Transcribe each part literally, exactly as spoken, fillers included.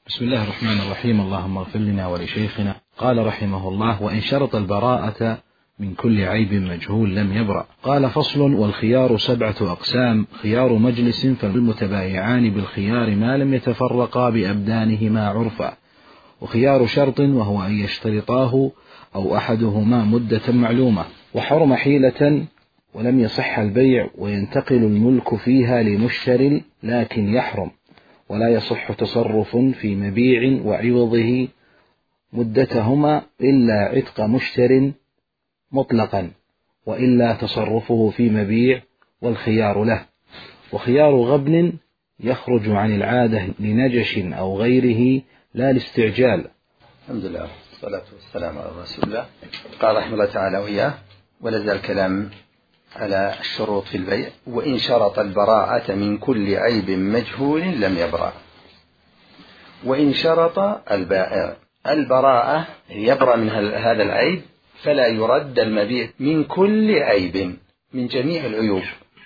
بسم الله الرحمن الرحيم. اللهم اغفر لنا ولشيخنا. قال رحمه الله: وإن شرط البراءة من كل عيب مجهول لم يبرأ. قال: فصل: والخيار سبعة أقسام: خيار مجلس فالمتبايعان بالخيار ما لم يتفرقا بأبدانهما عرفا، وخيار شرط وهو أن يشترطاه أو أحدهما مدة معلومة، وحرم حيلة ولم يصح البيع وينتقل الملك فيها لمشتر لكن يحرم، ولا يصح تصرف في مبيع وعوضه مدتهما إلا عتق مشتر مطلقا، وإلا تصرفه في مبيع والخيار له. وخيار غبن يخرج عن العادة لنجش أو غيره لا لاستعجال. الحمد لله والصلاة والسلام على رسول الله. قال رحمه الله تعالى وإياه: ولازال الكلام على الشروط في البيع. وإن شرط البراءة من كل عيب مجهول لم يبرأ. وإن شرط البائع البراءة يبرأ من هذا العيب فلا يرد المبيع من كل عيب، من جميع العيوب.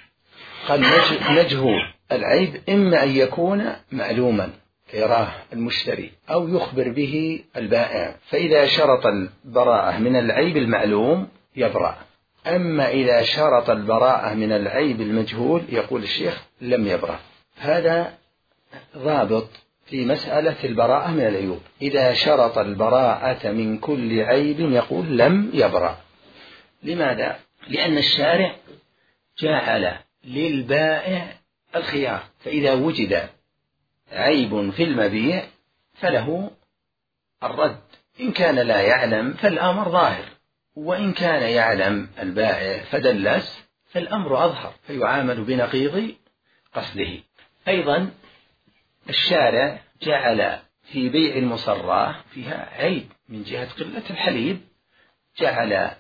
قال مجهول العيب إما أن يكون معلوما يراه المشتري أو يخبر به البائع، فإذا شرط البراءة من العيب المعلوم يبرأ. أما إذا شرط البراءة من العيب المجهول يقول الشيخ لم يبرأ. هذا ضابط في مسألة البراءة من العيوب. إذا شرط البراءة من كل عيب يقول لم يبرأ. لماذا؟ لأن الشارع جعل للبائع الخيار، فإذا وجد عيب في المبيع فله الرد. إن كان لا يعلم فالأمر ظاهر، وإن كان يعلم البائع فدلس فالأمر أظهر، فيعامل بنقيض قصده. أيضا الشارع جعل في بيع المصراه فيها عيب من جهة قلة الحليب، جعل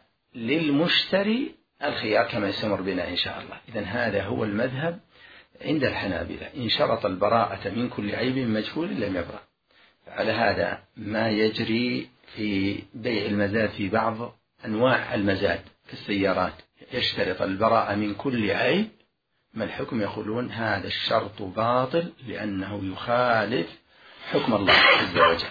للمشتري الخيار كما يسمر بنا إن شاء الله. إذن هذا هو المذهب عند الحنابلة: إن شرط البراءة من كل عيب مجهول لم يبرأ. على هذا ما يجري في بيع المزاد في بعض أنواع المزاد في السيارات، يشترط البراءة من كل عيب، ما الحكم؟ يقولون هذا الشرط باطل لأنه يخالف حكم الله عز وجل.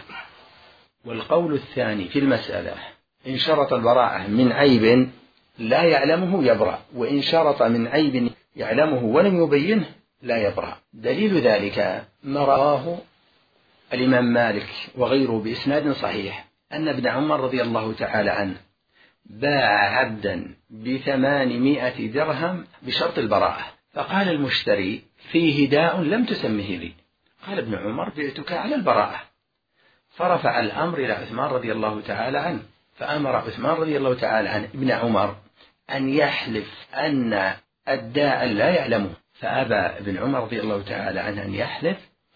والقول الثاني في المسألة: إن شرط البراءة من عيب لا يعلمه يبرأ، وإن شرط من عيب يعلمه ولم يبينه لا يبرأ. دليل ذلك ما رواه الإمام مالك وغيره بإسناد صحيح أن ابن عمر رضي الله تعالى عنه باع عبدا بثمانمائة درهم بشرط البراءة، فقال المشتري: فيه داء لم تسمه لي. قال ابن عمر: بعتك على البراءة. فرفع الأمر إلى عثمان رضي الله تعالى عنه، فأمر عثمان رضي الله تعالى عنه ابن عمر أن يحلف أن الداء لا يعلمه، فأبى ابن عمر رضي الله تعالى عنه أن يحلف،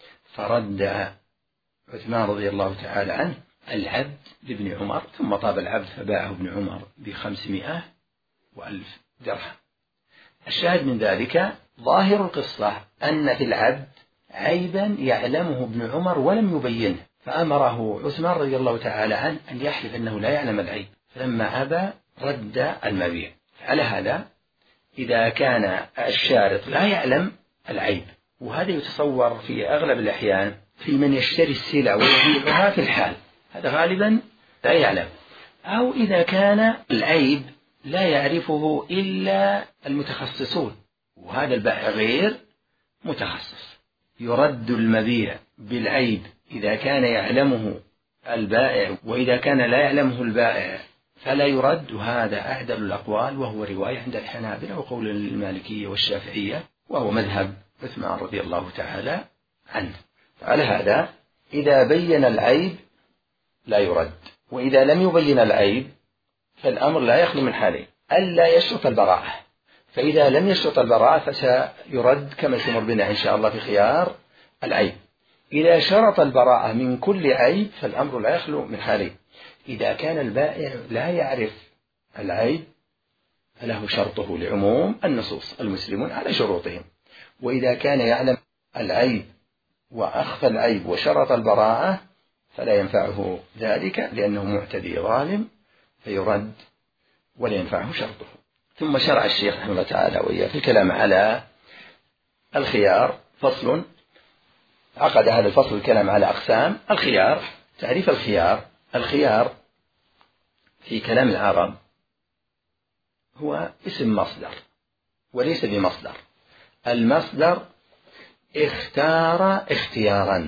فرد عثمان رضي الله تعالى عنه العبد لابن عمر، ثم طاب العبد فباعه ابن عمر بخمسمائة وألف درهم. الشاهد من ذلك ظاهر القصة أن في العبد عيبا يعلمه ابن عمر ولم يبينه، فأمره عثمان رضي الله تعالى عنه أن يحلف أنه لا يعلم العيب، فلما أبى رد المبيع. على هذا إذا كان الشارط لا يعلم العيب، وهذا يتصور في أغلب الأحيان في من يشتري السلع ويبيعها في الحال، هذا غالبا لا يعلم، أو إذا كان العيب لا يعرفه إلا المتخصصون، وهذا البائع غير متخصص. يرد المبيع بالعيب إذا كان يعلمه البائع، وإذا كان لا يعلمه البائع فلا يرد، وهذا أعدل الأقوال، وهو رواية عند الحنابلة وقول المالكية والشافعية، وهو مذهب عثمان رضي الله تعالى عنه. على هذا إذا بين العيب لا يرد، وإذا لم يبين العيب فالأمر لا يخلو من حالين: ألا يشرط البراءة، فإذا لم يشرط البراءة فسيرد كما سيمر بنا إن شاء الله في خيار العيب. إذا شرط البراءة من كل عيب فالأمر لا يخلو من حالين: إذا كان البائع لا يعرف العيب فله شرطه لعموم النصوص، المسلمون على شروطهم، وإذا كان يعلم العيب وأخفى العيب وشرط البراءة فلا ينفعه ذلك لأنه معتدي ظالم، فيرد ولا ينفعه شرطه. ثم شرع الشيخ رحمه الله تعالى وإياه في الكلام على الخيار. فصل: عقد هذا الفصل الكلام على أقسام الخيار. تعريف الخيار: الخيار في كلام العرب هو اسم مصدر وليس بمصدر. المصدر اختار اختيارا،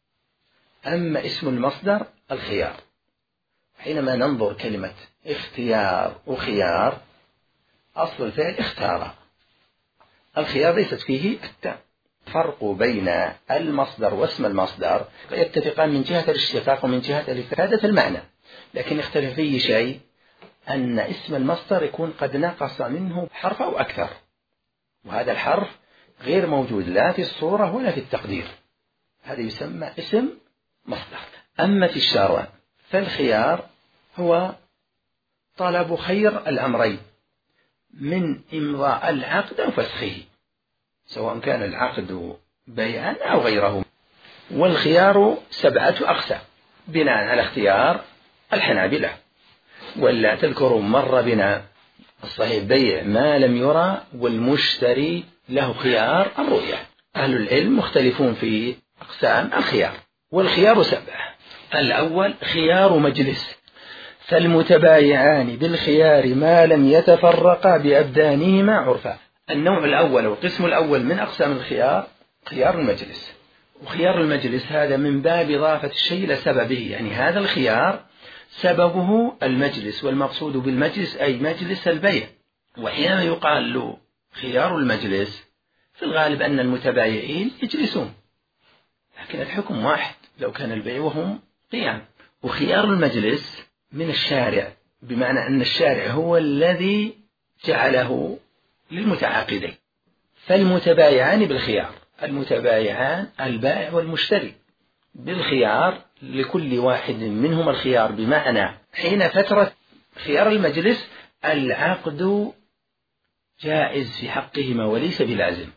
أما اسم المصدر الخيار. حينما ننظر كلمة اختيار وخيار، أصل الفعل اختار. الخيار ليست فيه التاء. فرق بين المصدر واسم المصدر يتفقان من جهة الاشتقاق ومن جهة الإفادة المعنى، لكن يختلف فيه شيء، أن اسم المصدر يكون قد نقص منه حرف أو أكثر، وهذا الحرف غير موجود لا في الصورة ولا في التقدير، هذا يسمى اسم مصدر. أما في الشرع فالخيار هو طلب خير الأمرين من إمضاء العقد أو فسخه، سواء كان العقد بيعا أو غيره. والخيار سبعة أقسام بناء على اختيار الحنابلة، ولا تذكروا مر بنا الصحيح بيع ما لم يرى والمشتري له خيار الرؤية. أهل العلم مختلفون في أقسام الخيار، والخيار سبعة. الأول خيار مجلس، فالمتبايعان بالخيار ما لم يتفرقا بأبدانهما عرفا. النوع الأول والقسم الأول من أقسام الخيار خيار المجلس. وخيار المجلس هذا من باب إضافة الشيء إلى سببه، يعني هذا الخيار سببه المجلس، والمقصود بالمجلس أي مجلس البيع. وحينما يقال له خيار المجلس في الغالب أن المتبايعين يجلسون، لكن الحكم واحد لو كان البيع وهم قيام. وخيار المجلس من الشارع، بمعنى أن الشارع هو الذي جعله للمتعاقدين. فالمتبايعان بالخيار، المتبايعان البائع والمشتري بالخيار، لكل واحد منهم الخيار، بمعنى حين فترة خيار المجلس العقد جائز في حقهما وليس بلازم،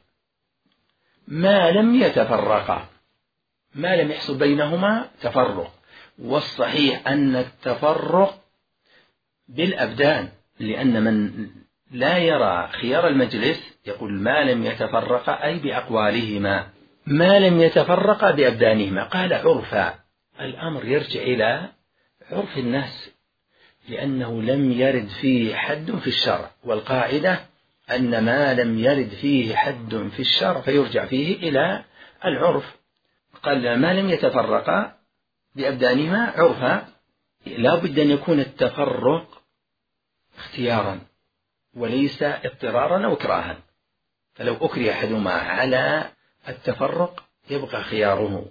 ما لم يتفرقا، ما لم يحصل بينهما تفرق. والصحيح أن التفرق بالأبدان، لأن من لا يرى خيار المجلس يقول ما لم يتفرقا أي بأقوالهما، ما لم يتفرقا بأبدانهما. قال عرفا، الأمر يرجع إلى عرف الناس، لأنه لم يرد فيه حد في الشرع، والقاعدة أن ما لم يرد فيه حد في الشرع فيرجع فيه إلى العرف. قال ما لم يتفرقا بأبدانهما عرفا، لا بد أن يكون التفرق اختيارا وليس اضطرارا أو إكراها، فلو أكره أحدهما على التفرق يبقى خياره،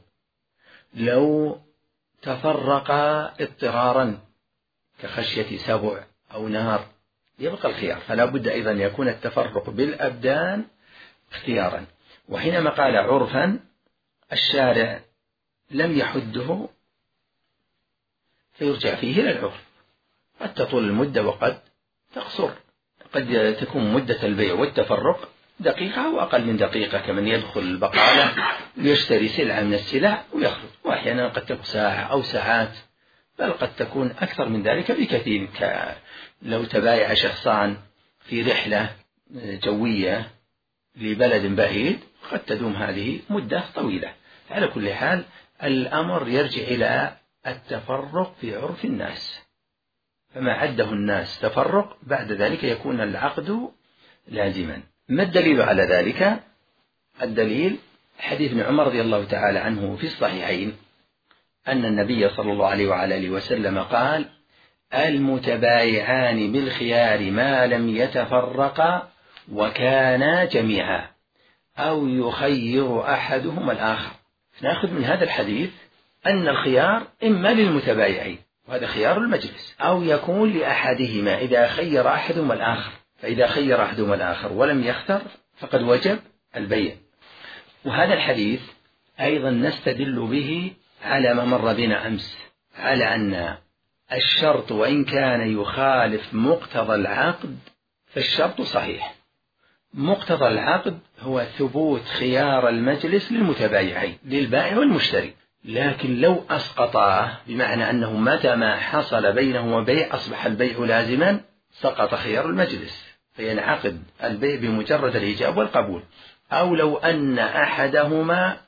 لو تفرقا اضطرارا كخشية سبع أو نار يبقى الخيار. فلا بد أيضا أن يكون التفرق بالأبدان اختيارا. وحينما قال عرفا الشارع لم يحده فيرجع فيه إلى العرف، قد تطول المدة وقد تقصر، قد تكون مدة البيع والتفرق دقيقة أو أقل من دقيقة، كمن يدخل البقالة ليشتري سلعة من السلع ويخرج، وأحيانا قد تكون ساعة أو ساعات، بل قد تكون أكثر من ذلك بكثير. لو تبايع شخصان في رحلة جوية لبلد بعيد قد تدوم هذه مدة طويلة. على كل حال الأمر يرجع إلى التفرق في عرف الناس، فما عده الناس تفرق بعد ذلك يكون العقد لازما. ما الدليل على ذلك؟ الدليل حديث ابن عمر رضي الله تعالى عنه في الصحيحين أن النبي صلى الله عليه وعلى آله وسلم قال المتبايعان بالخيار ما لم يتفرقا وكانا جميعا أو يخير أحدهما الآخر. نأخذ من هذا الحديث أن الخيار إما للمتبايعين وهذا خيار المجلس، أو يكون لأحدهما إذا خير أحدهما الآخر، فإذا خير أحدهما الآخر ولم يختر فقد وجب البيع. وهذا الحديث أيضا نستدل به على ما مر بنا أمس، على أن الشرط وإن كان يخالف مقتضى العقد فالشرط صحيح. مقتضى العقد هو ثبوت خيار المجلس للمتبايعين للبائع والمشتري، لكن لو أسقطاه بمعنى أنه متى ما حصل بينهما بيع أصبح البيع لازما سقط خيار المجلس فينعقد البيع بمجرد الإيجاب والقبول. أو لو أن أحدهما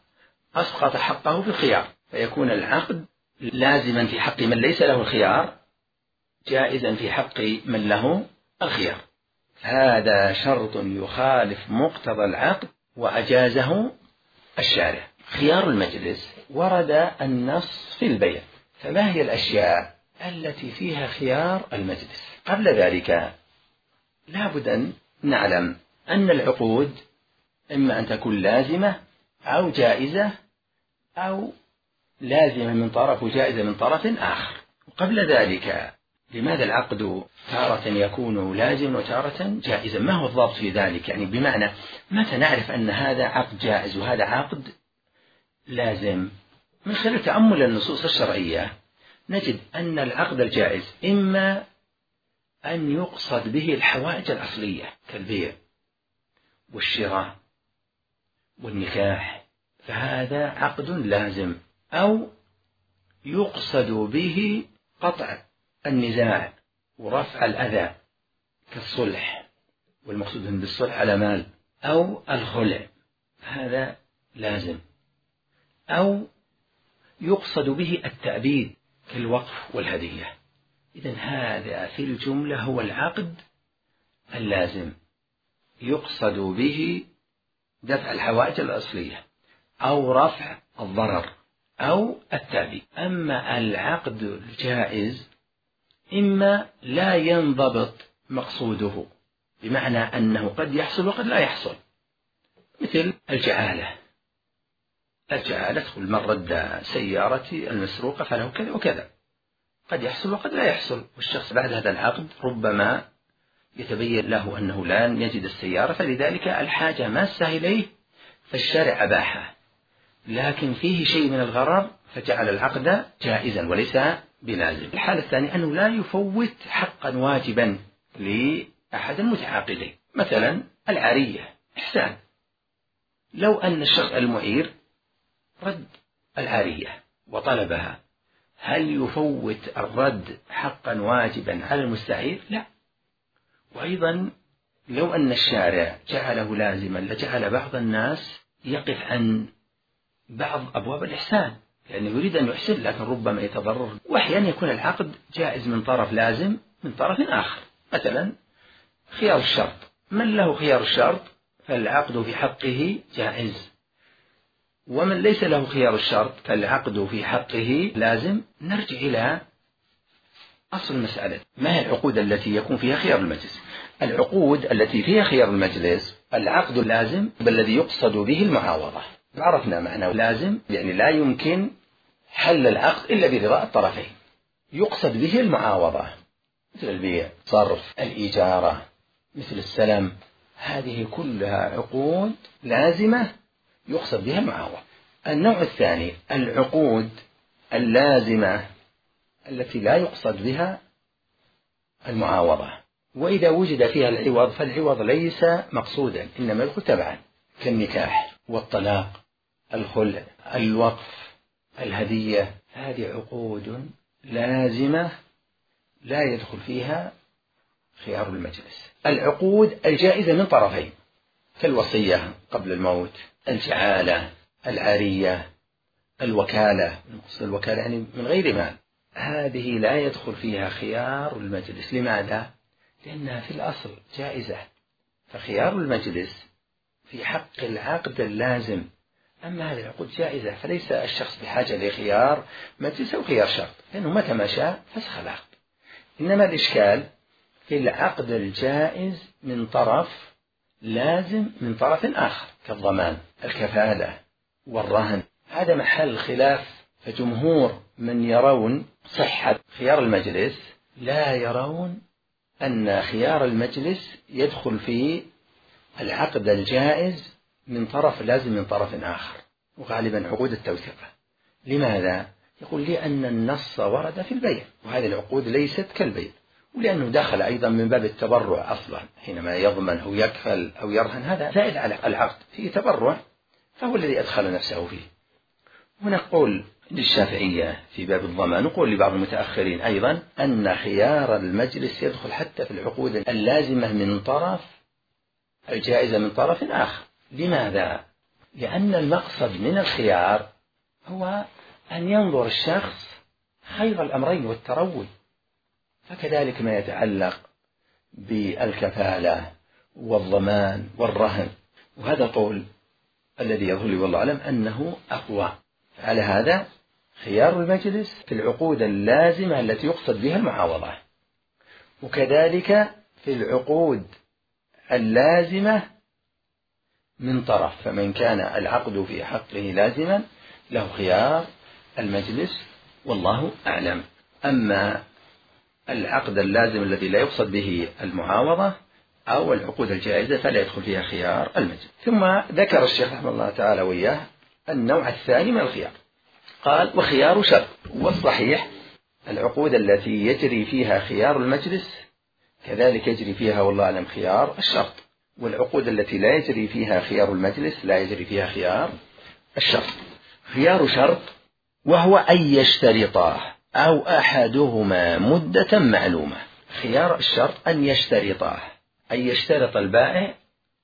أسقط حقه في الخيار، فيكون العقد لازما في حق من ليس له الخيار، جائزا في حق من له الخيار. هذا شرط يخالف مقتضى العقد وأجازه الشارع. خيار المجلس ورد النص في البيع، فما هي الأشياء التي فيها خيار المجلس؟ قبل ذلك لا بد أن نعلم أن العقود إما أن تكون لازمة أو جائزة، أو لازمة من طرف وجائزة من طرف آخر. وقبل ذلك لماذا العقد تارة يكون لازم وتارة جائزا؟ ما هو الضابط في ذلك؟ يعني بمعنى متى نعرف أن هذا عقد جائز وهذا عقد لازم؟ من خلال تأمل النصوص الشرعية نجد أن العقد الجائز إما أن يقصد به الحوائج الأصلية كالبيع والشراء والنكاح، فهذا عقد لازم، أو يقصد به قطع النزاع ورفع الأذى كالصلح، والمقصود بالصلح على مال، أو الخلع، هذا لازم، أو يقصد به التأبيد كالوقف والهدية. إذن هذا في الجملة هو العقد اللازم، يقصد به دفع الحوائج الأصلية أو رفع الضرر أو التأبيد. أما العقد الجائز إما لا ينضبط مقصوده، بمعنى أنه قد يحصل وقد لا يحصل، مثل الجعالة. الجعالة تقول من رد سيارتي المسروقة فله كذا وكذا، قد يحصل وقد لا يحصل، والشخص بعد هذا العقد ربما يتبين له أنه لن يجد السيارة، فلذلك الحاجة ماسة إليه فالشارع أباحه، لكن فيه شيء من الغرر فجعل العقد جائزا وليس بلازم. الحالة الثانية أنه لا يفوت حقا واجبا لأحد المتعاقدين، مثلا العارية إحسان، لو أن الشخص المعير رد العارية وطلبها، هل يفوت الرد حقا واجبا على المستعير؟ لا. وأيضا لو أن الشارع جعله لازما لجعل بعض الناس يقف عن بعض أبواب الإحسان، لأنه يريد أن يحسن لكن ربما يتضرر. وأحيانا يكون العقد جائز من طرف لازم من طرف آخر، مثلا خيار الشرط، من له خيار الشرط فالعقد في حقه جائز، ومن ليس له خيار الشرط فالعقد في حقه لازم. نرجع إلى أصل المسألة، ما هي العقود التي يكون فيها خيار المجلس؟ العقود التي فيها خيار المجلس العقد اللازم الذي يقصد به المعاوضة. عرفنا معنى لازم، يعني لا يمكن حل العقد إلا برضاء الطرفين، يقصد به المعاوضة، مثل البيع، صرف، الإجارة، مثل السلم، هذه كلها عقود لازمة يقصد بها المعاوضة. النوع الثاني العقود اللازمة التي لا يقصد بها المعاوضة، وإذا وجد فيها العوض فالعوض ليس مقصودا إنما يدخل تبعا، كالنكاح والطلاق، الخلع، الوقف، الهدية، هذه عقود لازمة لا يدخل فيها خيار المجلس. العقود الجائزة من طرفين كالوصية قبل الموت، الجعالة، العارية، الوكالة، الوكالة يعني من غير مال، هذه لا يدخل فيها خيار المجلس. لماذا؟ لأنها في الأصل جائزة، فخيار المجلس في حق العقد اللازم، أما هذه العقود جائزة فليس الشخص بحاجة لخيار مجلس أو خيار شرط، لأنه متى ما شاء فسخ العقد. إنما الإشكال في العقد الجائز من طرف لازم من طرف آخر كالضمان، الكفالة، والرهن، هذا محل خلاف. فجمهور من يرون صحة خيار المجلس لا يرون أن خيار المجلس يدخل في العقد الجائز من طرف لازم من طرف آخر، وغالبا عقود التوثيقة. لماذا؟ يقول لأن النص ورد في البيع، وهذه العقود ليست كالبيع، ولأنه دخل أيضا من باب التبرع أصلا، حينما يضمن أو يكفل أو يرهن هذا زائد على العقد فيه تبرع، فهو الذي أدخل نفسه فيه. ونقول للشافعية في باب الضمان، نقول لبعض المتأخرين أيضا أن خيار المجلس يدخل حتى في العقود اللازمة من طرف، الجائزة من طرف آخر. لماذا؟ لأن المقصد من الخيار هو أن ينظر الشخص خير الأمرين والتروي. فكذلك ما يتعلق بالكفالة والضمان والرهن، وهذا قول الذي يظهر لي والله أعلم أنه أقوى. على هذا خيار المجلس في العقود اللازمة التي يقصد بها المعاوضة، وكذلك في العقود اللازمة من طرف، فمن كان العقد في حقه لازما له خيار المجلس والله أعلم. أما العقد اللازم الذي لا يقصد به المعاوضة أو العقود الجائزة فلا يدخل فيها خيار المجلس. ثم ذكر الشيخ رحمه الله تعالى وإياه النوع الثاني من الخيار، قال وخيار شرط. والصحيح العقود التي يجري فيها خيار المجلس كذلك يجري فيها والله أعلم خيار الشرط، والعقود التي لا يجري فيها خيار المجلس لا يجري فيها خيار الشرط. خيار شرط وهو أن يشترطاه أو أحدهما مدة معلومة. خيار الشرط أن يشترطاه، أن يشترط البائع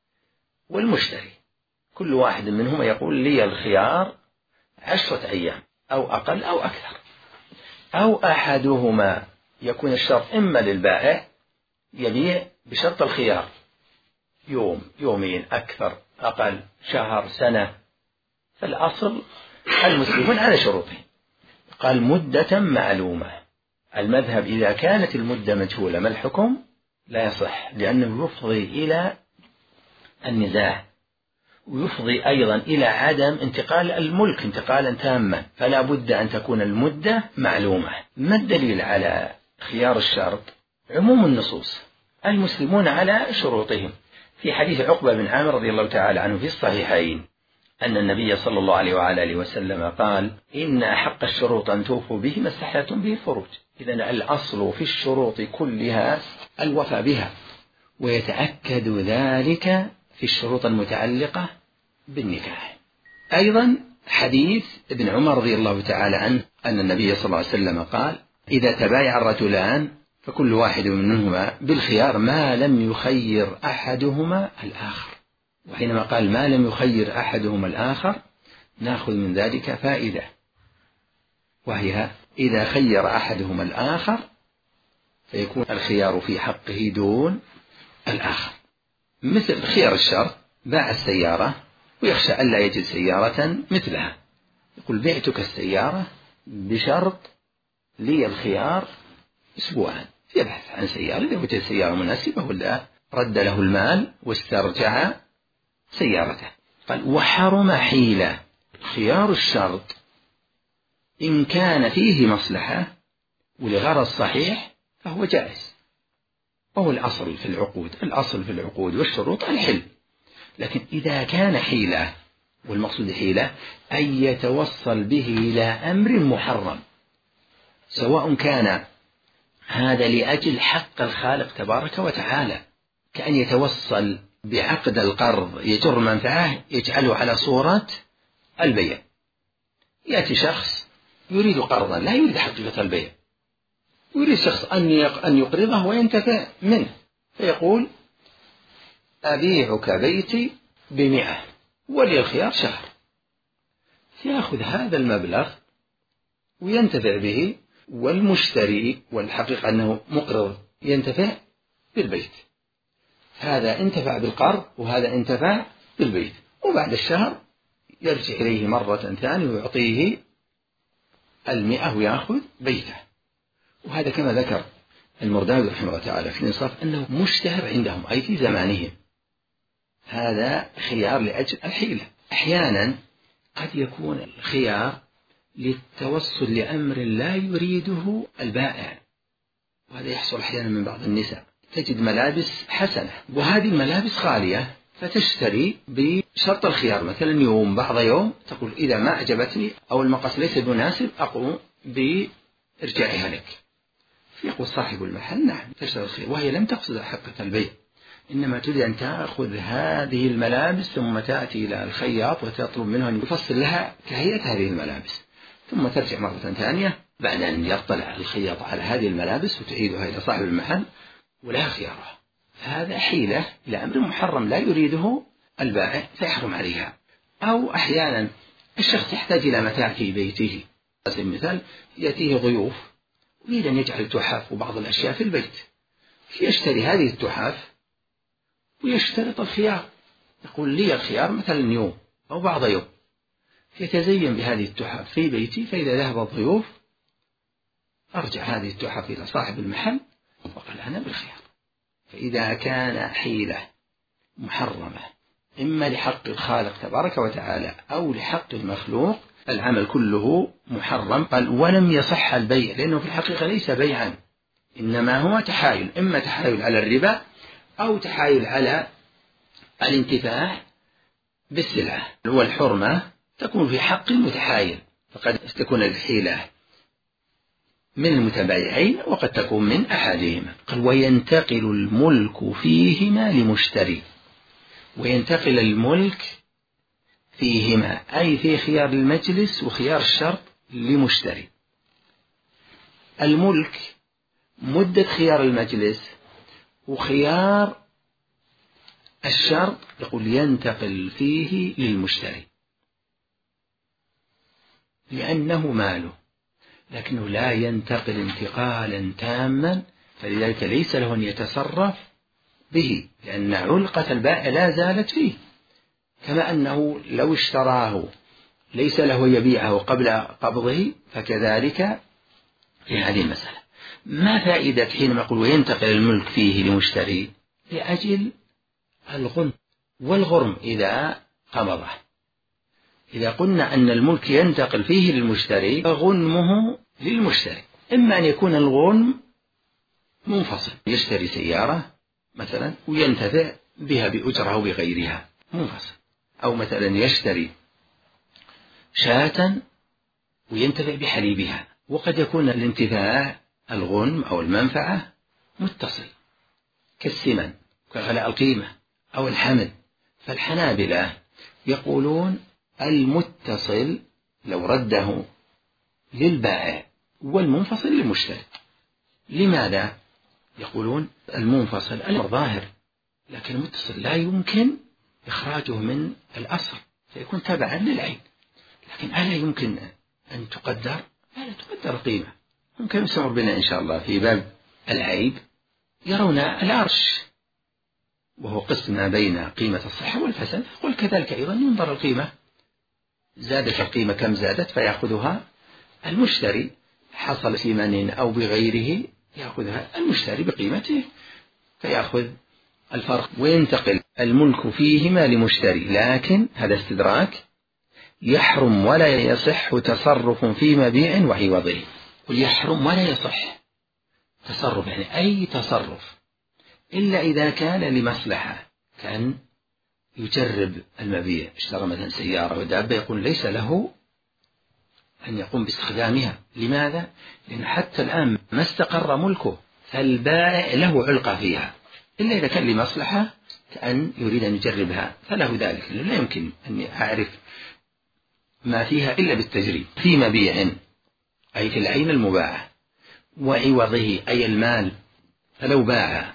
والمشتري، كل واحد منهما يقول لي الخيار عشرة أيام أو أقل أو أكثر، أو أحدهما يكون الشرط إما للبائع يبيع بشرط الخيار يوم يومين أكثر أقل شهر سنة، فالأصل المسلمون على شروطهم. قال مدة معلومة. المذهب إذا كانت المدة مجهولة ما الحكم؟ لا يصح، لأنه يفضي إلى النزاع ويفضي أيضا إلى عدم انتقال الملك انتقالا تاما، فلا بد أن تكون المدة معلومة. ما الدليل على خيار الشرط؟ عموم النصوص، المسلمون على شروطهم. في حديث عقبة بن عامر رضي الله تعالى عنه في الصحيحين أن النبي صلى الله عليه وعلى آله وسلم قال إن أحق الشروط أن توفوا به ما استحللتم به الفروج. إذن الأصل في الشروط كلها الوفاء بها، ويتأكد ذلك في الشروط المتعلقة بالنكاح. أيضا حديث ابن عمر رضي الله تعالى عنه أن النبي صلى الله عليه وسلم قال إذا تبايع الرجلان فكل واحد منهما بالخيار ما لم يخير أحدهما الآخر. وحينما قال ما لم يخير أحدهما الآخر نأخذ من ذلك فائدة، وهي إذا خير أحدهما الآخر فيكون الخيار في حقه دون الآخر. مثل خيار الشرط، باع السيارة ويخشى ألا يجد سيارة مثلها، يقول بعتك السيارة بشرط لي الخيار أسبوعا، يبحث عن سيارة، إذا وجد سيارة مناسبة ولا رد له المال واسترجع سيارته. قال وحرم حيلة. خيار الشرط إن كان فيه مصلحة ولغرض صحيح فهو جائز، وهو الأصل في العقود. الأصل في العقود والشروط الحل، لكن إذا كان حيلة، والمقصود حيلة أن يتوصل به إلى أمر محرم، سواء كان هذا لأجل حق الخالق تبارك وتعالى، كأن يتوصل بعقد القرض يجر منفعه يجعله على صورة البيع. يأتي شخص يريد قرضا لا يريد حقيقة البيع، يريد شخص أن يقرضه وينتفع منه، فيقول أبيعك بيتي بمئة ولي الخيار شهر، فيأخذ هذا المبلغ وينتفع به، والمشتري والحقيقة أنه مقرض ينتفع بالبيت، هذا انتفع بالقرض وهذا انتفع بالبيت، وبعد الشهر يرجع إليه مرة ثانية ويعطيه المئة ويأخذ بيته. وهذا كما ذكر المرداوي رحمه الله تعالى في الإنصاف أنه مشتهر عندهم أي في زمانهم، هذا خيار لأجل الحيلة. أحيانا قد يكون الخيار للتوصل لأمر لا يريده البائع، وهذا يحصل أحيانا من بعض النساء، تجد ملابس حسنة وهذه الملابس غالية فتشتري بشرط الخيار، مثلا يوم بعض يوم تقول إذا ما أعجبتني أو المقاس ليس مناسب أقوم بإرجاعها لك، فيقول صاحب المحل نعم تشتري الخيار، وهي لم تقصد حقة البيع، إنما تريد أن تأخذ هذه الملابس ثم تأتي إلى الخياط وتطلب منه أن يفصل لها كهيئة هذه الملابس، ثم ترجع مرة ثانية بعد أن يطلع الخياط على هذه الملابس وتعيدها إلى صاحب المحل ولا خيارها. هذا حيلة إلى أمر محرم لا يريده البائع فيحرم عليها. أو أحيانا الشخص يحتاج إلى متاع في بيته، مثال يأتيه ضيوف يريد أن يجعل التحف وبعض الأشياء في البيت، يشتري هذه التحف ويشترط الخيار، يقول لي الخيار مثلا يوم أو بعض يوم، يتزين بهذه التحف في بيتي، فإذا ذهب الضيوف أرجع هذه التحف إلى صاحب المحل وقال أنا بالخيار. فإذا كان حيلة محرمة إما لحق الخالق تبارك وتعالى أو لحق المخلوق العمل كله محرم. قال ولم يصح البيع، لأنه في الحقيقة ليس بيعا، إنما هو تحايل، إما تحايل على الربا أو تحايل على الانتفاع بالسلعة. والحرمة تكون في حق المتحايل، فقد تكون الحيلة من المتبايعين وقد تكون من أحدهما. قال وينتقل الملك فيهما لمشتري، وينتقل الملك فيهما أي في خيار المجلس وخيار الشرط لمشتري. الملك مدة خيار المجلس وخيار الشرط يقول ينتقل فيه للمشتري لأنه ماله، لكنه لا ينتقل انتقالا تاما، فلذلك ليس له أن يتصرف به، لأن علقة البائع لا زالت فيه، كما أنه لو اشتراه ليس له يبيعه قبل قبضه، فكذلك في هذه المسألة. ما فائدة حينما يقول وينتقل الملك فيه لمشتري؟ لأجل الغنم والغرم إذا قبضه. إذا قلنا أن الملك ينتقل فيه للمشتري فغنمه للمشتري، إما أن يكون الغنم منفصل، يشتري سيارة مثلا وينتفع بها بأجرة أو بغيرها منفصل، أو مثلا يشتري شاة وينتفع بحليبها، وقد يكون الانتفاع الغنم أو المنفعة متصل كالثمن كغلاء القيمة أو الحمل. فالحنابلة يقولون المتصل لو رده للبائع والمنفصل للمشتري. لماذا؟ يقولون المنفصل الأمر ظاهر، لكن المتصل لا يمكن إخراجه من الأصل، فيكون تبعا للعين، لكن ألا يمكن أن تقدر؟ لا تقدر قيمة. ممكن يسمع بنا إن شاء الله في باب العيب يرون العرش وهو قسم ما بين قيمة الصحة والفساد، يقول كذلك أيضا ينظر القيمة، زادت القيمة كم زادت فيأخذها المشتري، حصل في من أو بغيره يأخذها المشتري بقيمته فيأخذ الفرق. وينتقل الملك فيهما لمشتري، لكن هذا استدراك يحرم ولا يصح تصرف في مبيع وعوضه. ويحرم ولا يصح تصرف يعني أي تصرف إلا إذا كان لمصلحة، كان يجرب المبيع، اشترى مثلا سيارة ودابة، يقول ليس له أن يقوم باستخدامها. لماذا؟ لأن حتى الآن ما استقر ملكه، فالبائع له علقة فيها، إلا إذا كان لمصلحة كأن يريد أن يجربها فله ذلك، لا يمكن أن أعرف ما فيها إلا بالتجريب. في مبيع أي في العين المباعة، وعوضه أي المال، فلو باع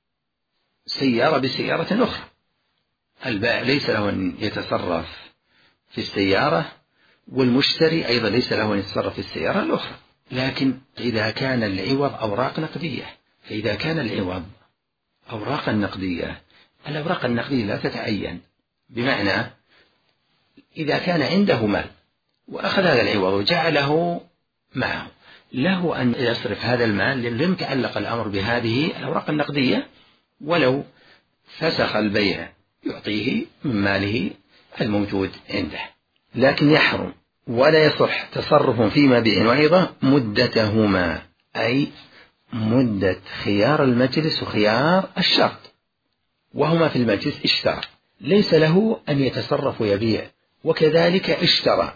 سيارة بسيارة أخرى البائع ليس له أن يتصرف في السيارة، والمشتري أيضا ليس له أن يتصرف في السيارة الأخرى. لكن إذا كان العوض أوراق نقدية، فإذا كان العوض أوراقا نقدية، الأوراق النقدية لا تتعين، بمعنى إذا كان عنده مال وأخذ هذا العوض وجعله معه، له أن يصرف هذا المال، لم يتعلق الأمر بهذه الأوراق النقدية، ولو فسخ البيع يعطيه من ماله الموجود عنده. لكن يحرم ولا يصح تصرف في مبيع وعوض مدتهما، أي مدة خيار المجلس وخيار الشرط، وهما في المجلس اشترى، ليس له أن يتصرف ويبيع، وكذلك اشترى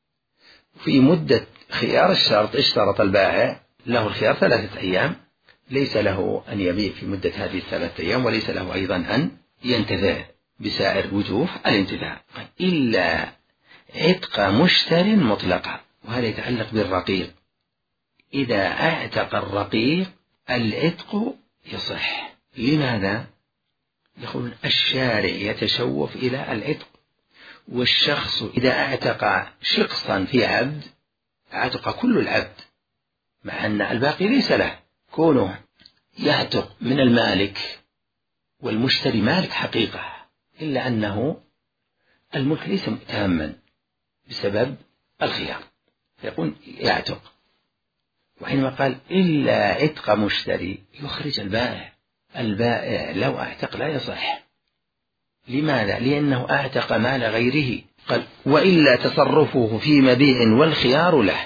في مدة خيار الشرط، اشترط البائع له الخيار ثلاثة أيام، ليس له أن يبيع في مدة هذه الثلاثة أيام، وليس له أيضا أن ينتفع بسائر وجوه الانتفاع إلا عتق مشتر مطلقا. وهذا يتعلق بالرقيق، إذا اعتق الرقيق العتق يصح. لماذا؟ يقول الشارع يتشوف إلى العتق، والشخص إذا اعتق شخصا في عبد اعتق كل العبد، مع أن الباقي ليس له. كونه يعتق من المالك، والمشتري مالك حقيقة، إلا أنه الملك ليس تاما بسبب الخيار، فيقول يعتق. وحينما قال إلا عتق مشتري يخرج البائع. البائع لو اعتق لا يصح. لماذا؟ لأنه اعتق مال غيره. قال وإلا تصرفه في مبيع والخيار له.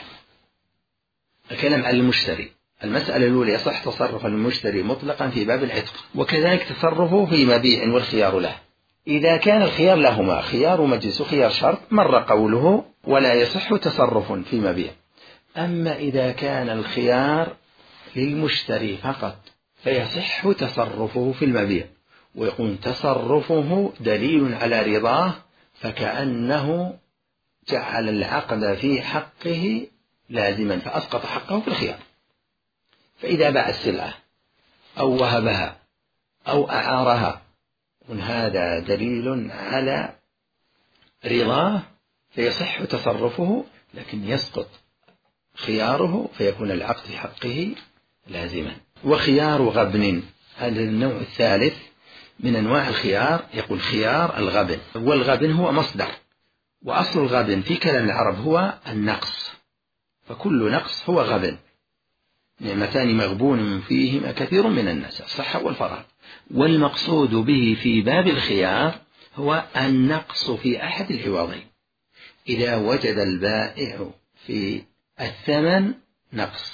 الكلام على المشتري. المسألة الأولى يصح تصرف المشتري مطلقا في باب العتق، وكذلك تصرفه في مبيع والخيار له. إذا كان الخيار لهما خيار مجلس وخيار شرط مر قوله ولا يصح تصرف في مبيع. أما إذا كان الخيار للمشتري فقط فيصح تصرفه في المبيع، ويكون تصرفه دليل على رضاه، فكأنه جعل العقد في حقه لازما فأسقط حقه في الخيار. فإذا باع السلعة أو وهبها أو أعارها هذا دليل على رضاه فيصح تصرفه، لكن يسقط خياره فيكون العقد في حقه لازما. وخيار غبن هذا النوع الثالث من أنواع الخيار. يقول خيار الغبن، والغبن هو مصدر، وأصل الغبن في كلام العرب هو النقص، فكل نقص هو غبن. نعمتان مغبون فيهما كثير من الناس الصحة والفراغ. والمقصود به في باب الخيار هو النقص في أحد العوضين. إذا وجد البائع في الثمن نقص،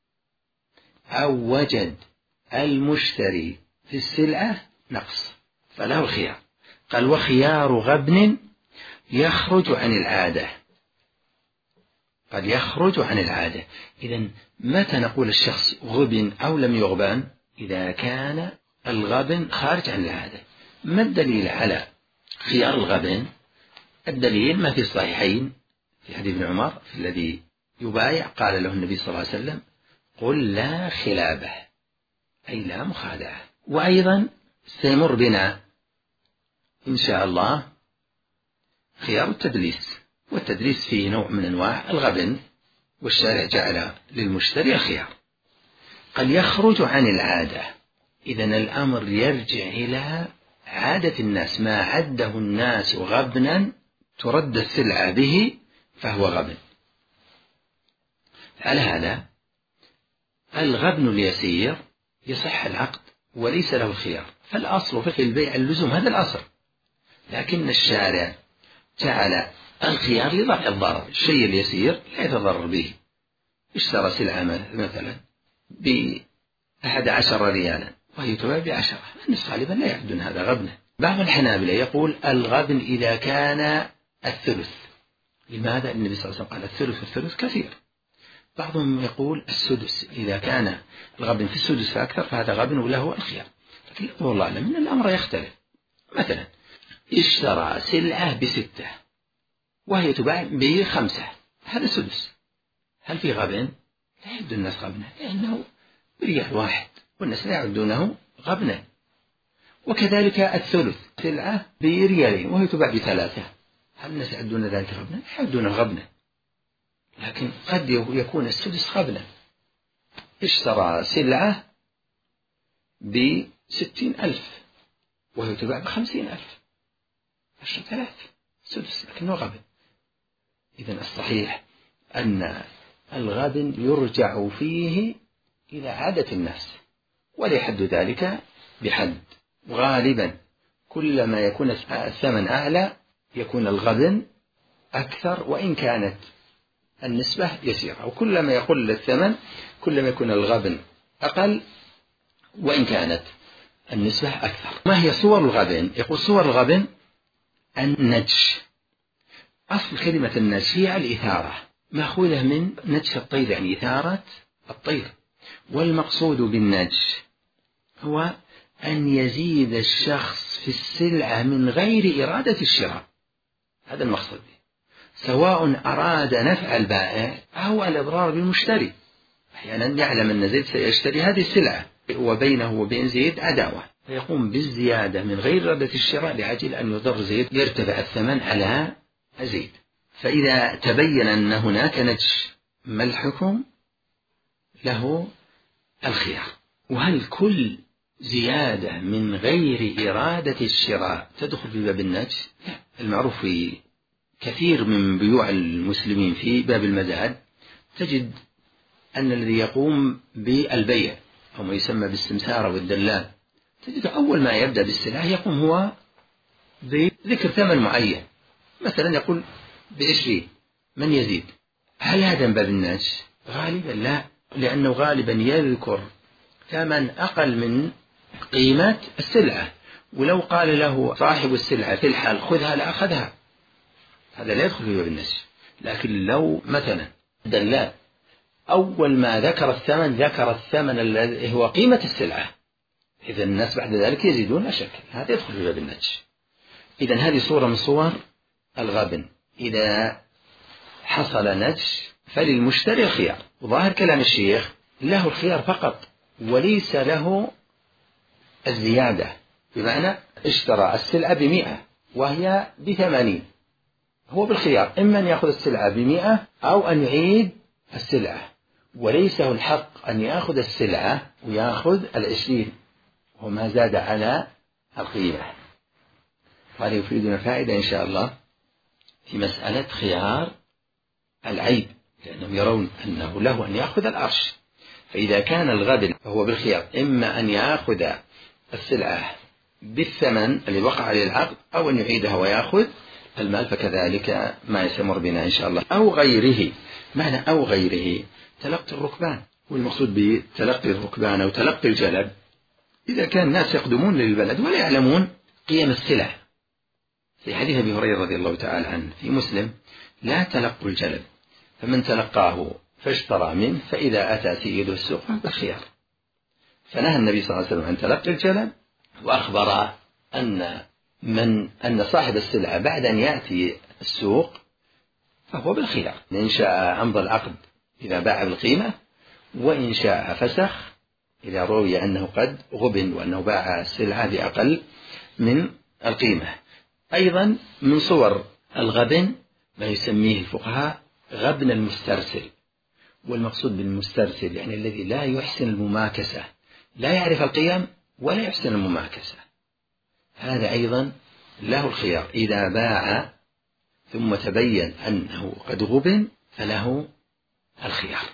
أو وجد المشتري في السلعة نقص، فله الخيار. قال وخيار غبن يخرج عن العادة. قد يخرج عن العادة. إذن متى نقول الشخص غبن أو لم يغبن؟ إذا كان الغبن خارج عن العادة. ما الدليل على خيار الغبن؟ الدليل ما في الصحيحين في حديث ابن عمر في الذي يبايع قال له النبي صلى الله عليه وسلم قل لا خلابة، أي لا مخادعة. وأيضا سيمر بنا إن شاء الله خيار التدليس، والتدليس فيه نوع من أنواع الغبن، والشارع جعل للمشتري الخيار. قد يخرج عن العادة. إذن الأمر يرجع إلى عادة الناس، ما عده الناس غبنا ترد السلعة به فهو غبن. على هذا الغبن اليسير يصح العقد وليس له الخيار، فالأصل في البيع اللزوم، هذا الأصل. لكن الشارع جعل الخيار لضرع الضرر. الشيء اليسير لا يتضرر به. اشترى سلعة مثلا بأحد عشر ريالا وهي تباع بعشرة، الناس غالبا لا يعدون هذا غبنا. بعض الحنابلة يقول الغبن إذا كان الثلث. لماذا؟ النبي صلى الله عليه وسلم قال الثلث الثلث كثير. بعضهم يقول السدس، إذا كان الغبن في السدس فأكثر فهذا غبن وله الخيار. لكن والله أعلم من الأمر يختلف. مثلا اشترى سلعة بستة وهي تباع بخمسة، هذا سدس، هل في غبن؟ لا يعد الناس غبنا، لأنه بريال واحد والناس لا يعدونه غبنا. وكذلك الثلث، سلعة بريالين وهي تباع بثلاثة، هل الناس يعدون ذلك غبنا؟ لا يعدونه غبنا. لكن قد يكون السدس غبنا. اشترى سلعة بستين ألف وهي تباع بخمسين ألف، عشرة آلاف، سدس، لكنه غبن. إذن الصحيح أن الغبن يرجع فيه إلى عادة الناس، ولا يحد ذلك بحد. غالبا كلما يكون الثمن أعلى يكون الغبن أكثر، وإن كانت النسبة يسيرة. وكلما يقل الثمن كلما يكون الغبن أقل، وإن كانت النسبة أكثر. ما هي صور الغبن؟ يقول صور الغبن النجش. أصل كلمة النجش هي الإثارة، مأخوذة من نجش الطير، يعني إثارة الطير. والمقصود بالنجش هو أن يزيد الشخص في السلعة من غير إرادة الشراء، هذا المقصود، سواء أراد نفع البائع أو الإضرار بالمشتري. أحيانا يعلم أن زيد سيشتري هذه السلعة وبينه وبين زيد عداوة، فيقوم بالزيادة من غير إرادة الشراء لأجل أن يضر زيد يرتفع الثمن على زيد. فإذا تبين أن هناك نجش ما الحكم؟ له الخيار. وهل كل زيادة من غير إرادة الشراء تدخل في باب النجش؟ لا. المعروف في كثير من بيوع المسلمين في باب المزاد تجد أن الذي يقوم بالبيع أو ما يسمى بالسمسارة والدلال تجد أول ما يبدأ بالسلعة يقوم هو بذكر ثمن معين، مثلا يقول بعشرين، من يزيد؟ هل هذا من باب النجش؟ غالبا لا، لأنه غالبا يذكر ثمن أقل من قيمة السلعة، ولو قال له صاحب السلعة في الحال خذها لأخذها، هذا لا يدخل في باب النجش. لكن لو مثلا دلال أول ما ذكر الثمن ذكر الثمن الذي هو قيمة السلعة، إذا الناس بعد ذلك يزيدون لا شك، هذا يدخل في باب النجش. إذا هذه صورة من صور الغبن. إذا حصل نجش فللمشتري الخيار، وظاهر كلام الشيخ له الخيار فقط وليس له الزيادة، بمعنى اشترى السلعة بمئة وهي بثمانين، هو بالخيار إما أن يأخذ السلعة بمئة أو أن يعيد السلعة، وليس له الحق أن يأخذ السلعة ويأخذ العشرين وما زاد على القيمة. هذا يفيدنا فائدة إن شاء الله في مسألة خيار العيب، لأنهم يرون أنه له أن يأخذ الأرش. فإذا كان الغبن فهو بالخيار إما أن يأخذ السلعة بالثمن اللي وقع عليه العقد أو أن يعيدها ويأخذ المال، فكذلك ما يستمر بنا إن شاء الله. أو غيره، معنى أو غيره تلقي الركبان، والمقصود بتلقي الركبان أو تلقي الجلب إذا كان الناس يقدمون للبلد ولا يعلمون قيم السلع. في حديث أبي هريرة رضي الله تعالى عنه في مسلم: لا تلقوا الجلب، فمن تلقاه فاشترى منه فإذا أتى سيده السوق بالخيار. فنهى النبي صلى الله عليه وسلم عن تلقي الجلب، وأخبر أن من أن صاحب السلعة بعد أن يأتي السوق فهو بالخيار، إن شاء أمضى العقد إذا باع بالقيمة، وإن شاء فسخ إذا روي أنه قد غبن وأنه باع السلعة بأقل من القيمة. أيضا من صور الغبن ما يسميه الفقهاء غبن المسترسل، والمقصود بالمسترسل يعني الذي لا يحسن المماكسة، لا يعرف القيم ولا يحسن المماكسة، هذا أيضا له الخيار. إذا باع ثم تبين أنه قد غبن فله الخيار.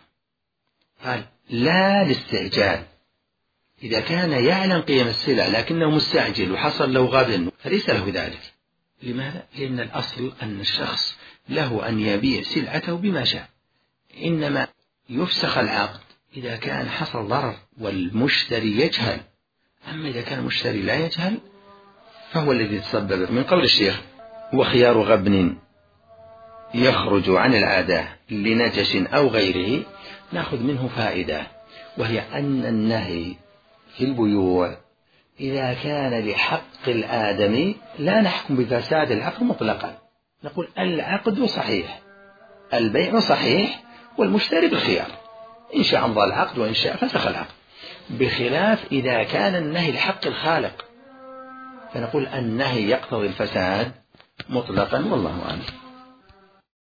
قال لا الاستعجال، إذا كان يعلم قيم السلع لكنه مستعجل وحصل له غبن فليس له ذلك. لماذا؟ لأن الأصل أن الشخص له أن يبيع سلعته بما شاء، إنما يفسخ العقد إذا كان حصل ضرر والمشتري يجهل. أما إذا كان المشتري لا يجهل فهو الذي تسبب. من قول الشيخ: وخيار غبن يخرج عن العادة لنجش أو غيره، نأخذ منه فائدة، وهي أن النهي في البيوع إذا كان لحق الآدمي لا نحكم بفساد العقد مطلقا، نقول العقد صحيح، البيع صحيح، والمشتري بالخيار، إن شاء أمضى العقد وإن شاء فسخ العقد، بخلاف إذا كان النهي لحق الخالق فنقول النهي يقتضي الفساد مطلقا، والله أعلم.